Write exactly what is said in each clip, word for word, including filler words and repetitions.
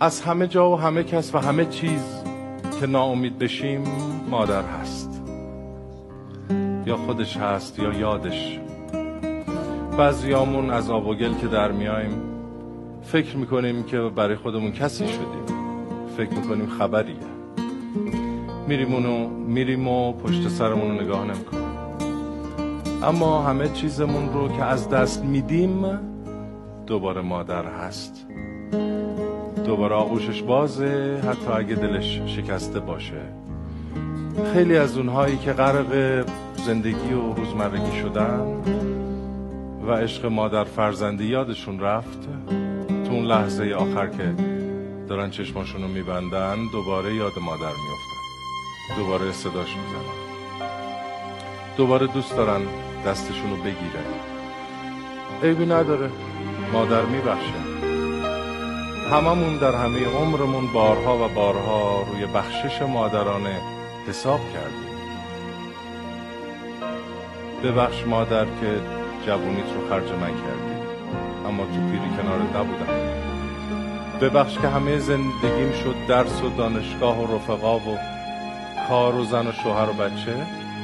از همه جا و همه کس و همه چیز که ناامید بشیم مادر هست، یا خودش هست یا یادش. بعضیامون از آب و گل که در میایم فکر میکنیم که برای خودمون کسی شدیم، فکر میکنیم خبریه، میریم و میریم و پشت سرمون رو نگاه نمیکنیم. اما همه چیزمون رو که از دست میدیم دوباره مادر هست، دوباره آغوشش بازه، حتی اگه دلش شکسته باشه. خیلی از اونهایی که غرق زندگی و روزمرگی شدن و عشق مادر فرزندی یادشون رفت، تو اون لحظه آخر که دارن چشماشون رو میبندن دوباره یاد مادر میفتن، دوباره صداش میزنن، دوباره دوست دارن دستشون رو بگیرن. عیبی نداره، مادر میبخشه. هممون در همه عمرمون بارها و بارها روی بخشش مادرانه حساب کردیم. ببخش مادر که جوونیت رو خرج من کردی، اما تو پیری کنارت نبودم. ببخش که همه زندگیم شد درس و دانشگاه و رفقا و کار و زن و شوهر و بچه.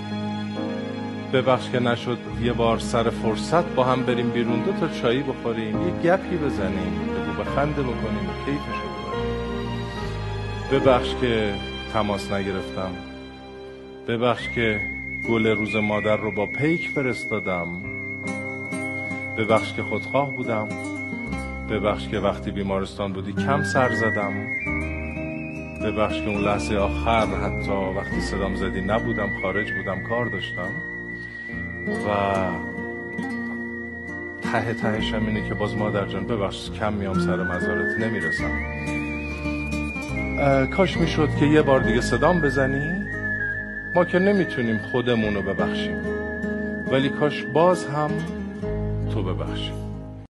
ببخش که نشد یه بار سر فرصت با هم بریم بیرون، دو تا چایی بخوریم، یه گپی بزنیم، بگو بخنده بکنیم و کیفشو ببریم. ببخش که تماس نگرفتم. ببخش که گل روز مادر رو با پیک فرستادم. ببخش که خودخواه بودم. ببخش که وقتی بیمارستان بودی کم سر زدم. ببخش که اون لحظه آخر حتی وقتی صدام زدی نبودم، خارج بودم، کار داشتم. و ته تهش هم اینه که باز مادر جان ببخش کم میام سر مزارت، نمیرسم. کاش میشد که یه بار دیگه صدام بزنی. ما که نمیتونیم خودمونو ببخشیم، ولی کاش باز هم تو ببخشی.